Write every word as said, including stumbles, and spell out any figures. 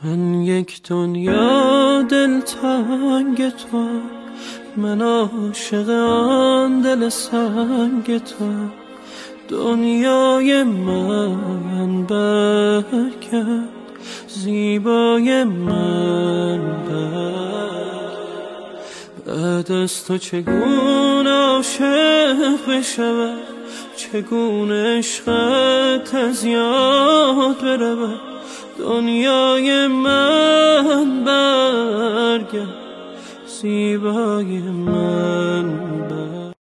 من یک دنیا دلتنگ تو، من عاشق آن دل سنگ تو. دنیای من برگرد، زیبای من برگرد. بعد از تو چگونه عاشق بشود، چگونه عشقت از یاد برود. دنیای من برگرد، زیبای من